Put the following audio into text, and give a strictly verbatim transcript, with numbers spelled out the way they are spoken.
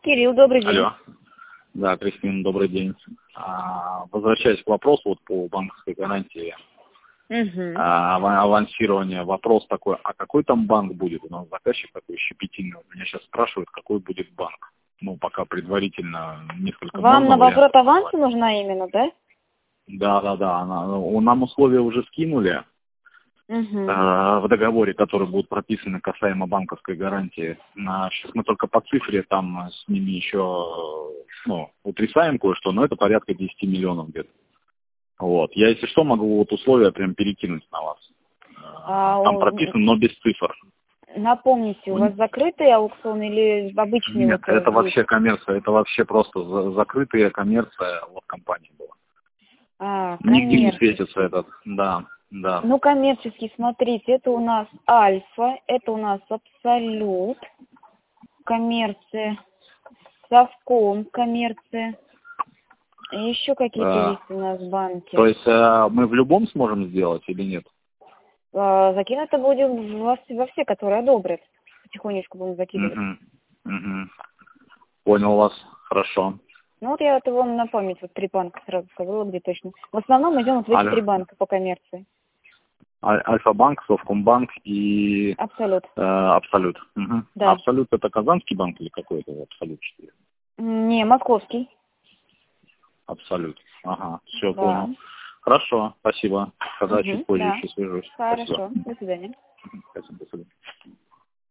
Кирилл, добрый день. Алло. Да, Кристина, добрый день. А, возвращаясь к вопросу вот по банковской гарантии, Угу. а, ава- авансирования, вопрос такой, а какой там банк будет? У нас заказчик такой щепетильный. Вот меня сейчас спрашивают, какой будет банк. Ну, пока предварительно несколько Вам можно на возврат вариантов аванса назвать. нужна именно, да? Да, да, да. Она, ну, нам условия уже скинули Угу. э, в договоре, которые будут прописаны касаемо банковской гарантии. На, сейчас мы только по цифре там с ними еще э, ну, утрясаем кое-что, но это порядка десять миллионов где-то. Вот. Я, если что, могу вот условия прям перекинуть на вас. А, Там у- прописано, но без цифр. напомните, у вас закрытый аукцион или обычный Нет, вот э, это есть? вообще коммерция, это вообще просто за- закрытая коммерция вот компании была. А, Нигде не коммерческий. светится этот, да, да. Ну, коммерческий, смотрите, это у нас Альфа, это у нас Абсолют, коммерция, Совком, коммерция. И еще какие-то А, есть у нас банки. то есть э, мы в любом сможем сделать или нет? А, закинуто будем во, все- во все, которые одобрят. Потихонечку будем закидывать. Мгм, мгм. Понял вас, хорошо. Ну вот я это вам на память, вот три банка сразу сказала, где точно. В основном идем вот в эти Аль- три банка по коммерции. Аль- Альфа-банк, Совкомбанк и Абсолют. э, Абсолют. Мгм. А Да. Абсолют это Казанский банк или какой-то Абсолют? Что ли? Не, московский. Абсолют. Ага, все Да. понял. Хорошо, спасибо. Когда Угу, чуть позже да. еще свяжусь. Спасибо. Хорошо. До свидания. Спасибо, до свидания.